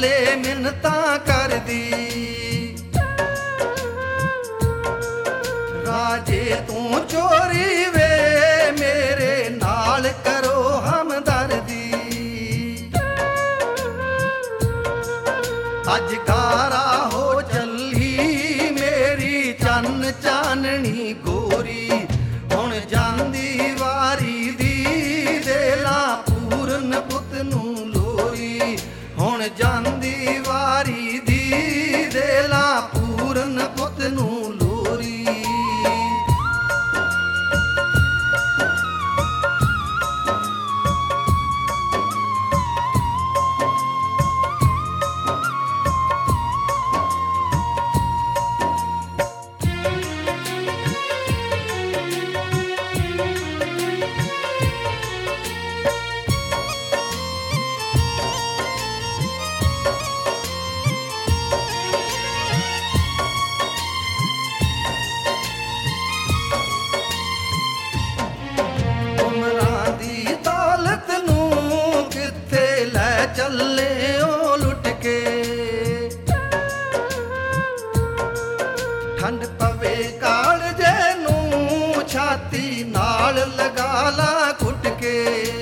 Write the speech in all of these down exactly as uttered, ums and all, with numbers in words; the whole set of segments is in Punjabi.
ਵਾਲੇ ਮਿੰਨਤਾਂ ਕਰਦੀ। ਰਾਜੇ ਤੂੰ ਚੋਰੀ ਵੇ ਮੇਰੇ ਨਾਲ ਕਰੋ ਹਮਦਰਦੀ। ਅੱਜ ਗਾਰਾ ਹੋ ਚੱਲੀ ਮੇਰੀ ਚੰਨ ਚਾਨਣੀ ਗੋਰੀ। ਹੁਣ ਜਾਂਦੀ ਵਾਰੀ ਦੀ ਦੇ ਲਾ ਪੂਰਨ ਪੁੱਤ ਨੂੰ ਲੋਰੀ। ਹੁਣ ਜਾਂਦੀ ਵਾਰੀ ਦੀ ਦੇ ਲਾ ਪੂਰਨ ਪੁੱਤ ਨੂੰ ਲੋਰੀ। ਚੱਲੇ ਉਹ ਲੁੱਟ ਕੇ ਠੰਡ ਪਵੇ ਕਾਲਜੇ ਨੂੰ ਛਾਤੀ ਨਾਲ ਲਗਾ ਲਾ ਘੁੱਟ ਕੇ।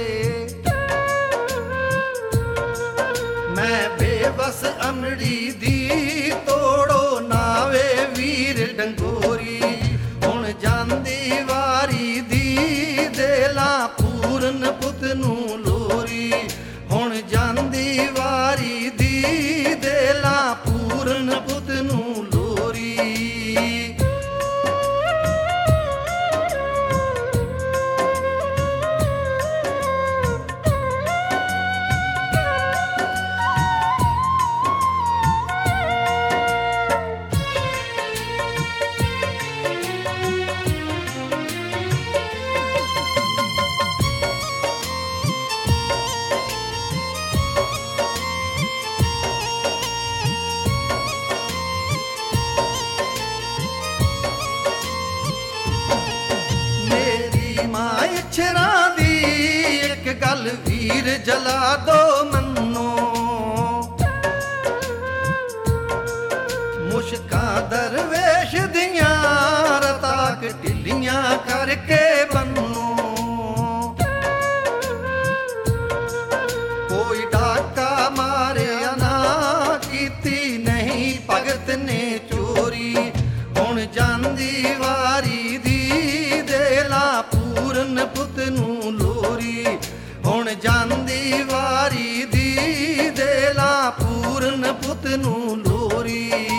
ਮੈਂ ਬੇਵਸ ਅਮੜੀ ਦੀ ਤੋੜੋ ਨਾਵੇ ਵੀਰ ਡੰਗੋਰੀ। ਹੁਣ ਜਾਂਦੀ ਵਾਰੀ ਦੀ ਦੇ ਲਾ ਪੂਰਨ ਪੁੱਤ ਨੂੰ ਲੋਰੀ। ਹੁਣ ਜਾਂਦੀ ਵਾਰੀ ਦੀ ਦੇ ਲਾ ਪੂਰਨ ਪੁੱਤ ਨੂੰ ਲੋਰੀ। ਅਛਰਾਂ ਦੀ ਇੱਕ ਗੱਲ ਵੀਰ ਜਲਾ ਦੋ ਮੰਨੋ। ਮੁਸ਼ਕਾਂ ਦਰਵੇਸ਼ ਦੀਆਂ ਰਤਾਕ ਢਿੱਲੀਆਂ ਕਰਕੇ ਬੰਨੋ। ਕੋਈ ਡਾਕਾ ਮਾਰਿਆ ਨਾ ਕੀਤੀ ਨਹੀਂ ਭਗਤ ਨੇ ਚੋਰੀ। ਹੁਣ ਜਾਂਦੀ ਵਾਰੀ ਦੀ ਦੇ ਲਾ ਪੂਰਨ ਪੁੱਤ ਨੂੰ ਲੋਰੀ। ਹੁਣ ਜਾਂਦੀ ਵਾਰੀ ਦੀ ਦੇ ਲਾ ਪੂਰਨ ਪੁੱਤ ਨੂੰ ਲੋਰੀ।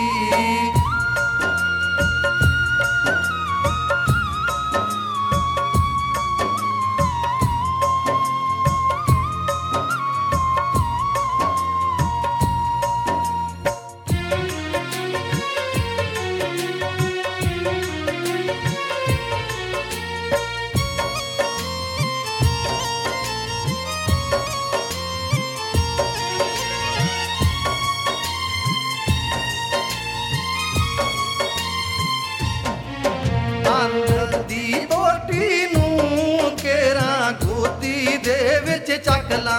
ਦੀ ਬੋਟੀ ਨੂੰ ਕੇਰਾ ਗੋਦੀ ਦੇ ਵਿੱਚ ਚੱਕ ਲਾ।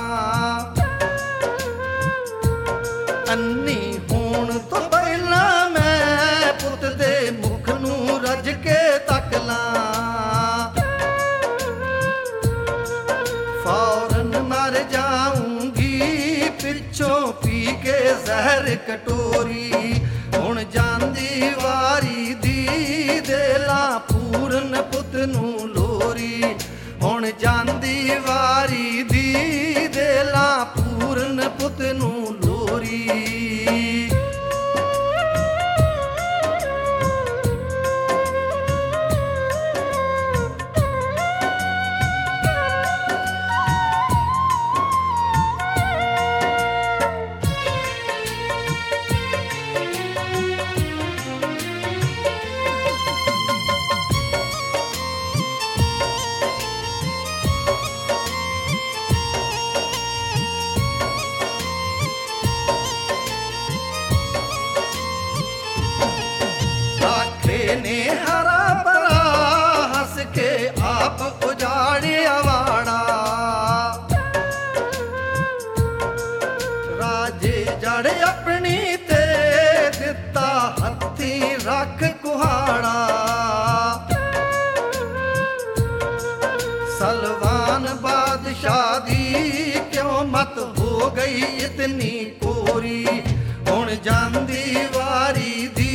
ਅੰਨੀ ਹੋਣ ਤੋਂ ਪਹਿਲਾਂ ਮੈਂ ਪੁੱਤ ਦੇ ਮੁਖ ਨੂੰ ਰੱਜ ਕੇ ਤੱਕ ਲਾ। ਫੌਰਨ ਮਰ ਜਾਊਂਗੀ ਪਿੱਛੋਂ ਪੀ ਕੇ ਜ਼ਹਿਰ ਕਟੋਰੀ। ਹੁਣ ਜਾਂਦੀ ਵਾਰੀ ਦੀ ਦੇ ਲਾ ਪੂਰਨ ਪੁੱਤ ਨੂੰ ਲੋਰੀ। ਹੁਣ ਜਾਂਦੀ ਵਾਰੀ ਦੀ ਦੇ ਲਾ ਪੂਰਨ ਪੁੱਤ ਨੂੰ ਲੋਰੀ। ਨੇ ਹਰਾ ਭਰਾ ਹੱਸ ਕੇ ਆਪ ਉਜਾੜਿਆ ਵਾੜਾ। ਰਾਜੇ सलवान बादशाह दी क्यों मत हो गई इतनी कोरी, हुण जांदी वारी दी